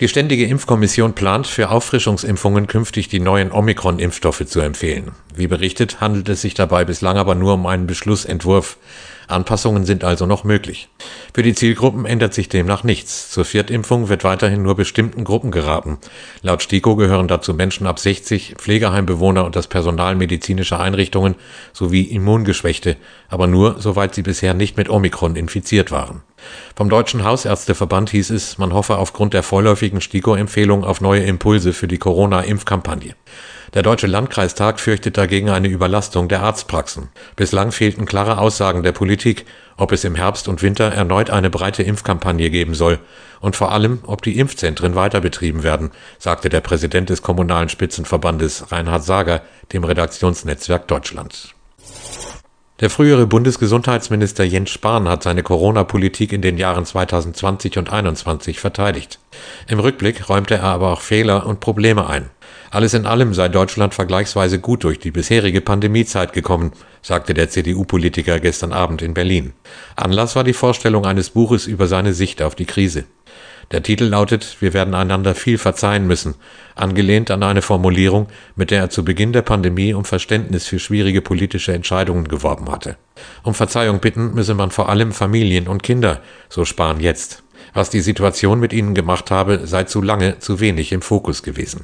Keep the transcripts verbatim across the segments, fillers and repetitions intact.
Die Ständige Impfkommission plant, für Auffrischungsimpfungen künftig die neuen Omikron-Impfstoffe zu empfehlen. Wie berichtet, handelt es sich dabei bislang aber nur um einen Beschlussentwurf. Anpassungen sind also noch möglich. Für die Zielgruppen ändert sich demnach nichts. Zur Viertimpfung wird weiterhin nur bestimmten Gruppen geraten. Laut STIKO gehören dazu Menschen ab sechzig, Pflegeheimbewohner und das Personal medizinischer Einrichtungen sowie Immungeschwächte, aber nur, soweit sie bisher nicht mit Omikron infiziert waren. Vom Deutschen Hausärzteverband hieß es, man hoffe aufgrund der vorläufigen STIKO-Empfehlung auf neue Impulse für die Corona-Impfkampagne. Der Deutsche Landkreistag fürchtet dagegen eine Überlastung der Arztpraxen. Bislang fehlten klare Aussagen der Politik, ob es im Herbst und Winter erneut eine breite Impfkampagne geben soll und vor allem, ob die Impfzentren weiter betrieben werden, sagte der Präsident des Kommunalen Spitzenverbandes Reinhard Sager dem Redaktionsnetzwerk Deutschland. Der frühere Bundesgesundheitsminister Jens Spahn hat seine Corona-Politik in den Jahren zweitausendzwanzig und einundzwanzig verteidigt. Im Rückblick räumte er aber auch Fehler und Probleme ein. Alles in allem sei Deutschland vergleichsweise gut durch die bisherige Pandemiezeit gekommen, sagte der C D U-Politiker gestern Abend in Berlin. Anlass war die Vorstellung eines Buches über seine Sicht auf die Krise. Der Titel lautet »Wir werden einander viel verzeihen müssen«, angelehnt an eine Formulierung, mit der er zu Beginn der Pandemie um Verständnis für schwierige politische Entscheidungen geworben hatte. Um Verzeihung bitten müsse man vor allem Familien und Kinder, so Spahn jetzt. Was die Situation mit ihnen gemacht habe, sei zu lange zu wenig im Fokus gewesen.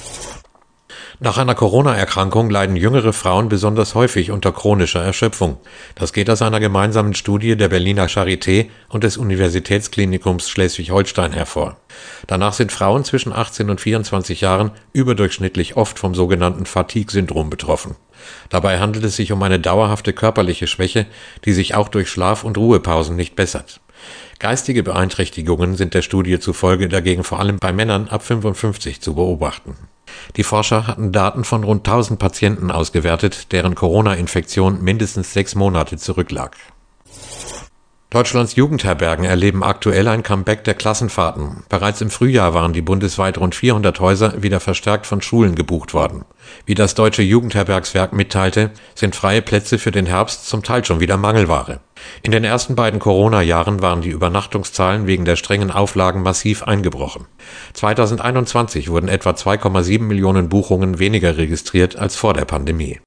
Nach einer Corona-Erkrankung leiden jüngere Frauen besonders häufig unter chronischer Erschöpfung. Das geht aus einer gemeinsamen Studie der Berliner Charité und des Universitätsklinikums Schleswig-Holstein hervor. Danach sind Frauen zwischen achtzehn und vierundzwanzig Jahren überdurchschnittlich oft vom sogenannten Fatigue-Syndrom betroffen. Dabei handelt es sich um eine dauerhafte körperliche Schwäche, die sich auch durch Schlaf- und Ruhepausen nicht bessert. Geistige Beeinträchtigungen sind der Studie zufolge dagegen vor allem bei Männern ab fünfundfünfzig zu beobachten. Die Forscher hatten Daten von rund tausend Patienten ausgewertet, deren Corona-Infektion mindestens sechs Monate zurücklag. Deutschlands Jugendherbergen erleben aktuell ein Comeback der Klassenfahrten. Bereits im Frühjahr waren die bundesweit rund vierhundert Häuser wieder verstärkt von Schulen gebucht worden. Wie das Deutsche Jugendherbergswerk mitteilte, sind freie Plätze für den Herbst zum Teil schon wieder Mangelware. In den ersten beiden Corona-Jahren waren die Übernachtungszahlen wegen der strengen Auflagen massiv eingebrochen. zweitausendeinundzwanzig wurden etwa zwei Komma sieben Millionen Buchungen weniger registriert als vor der Pandemie.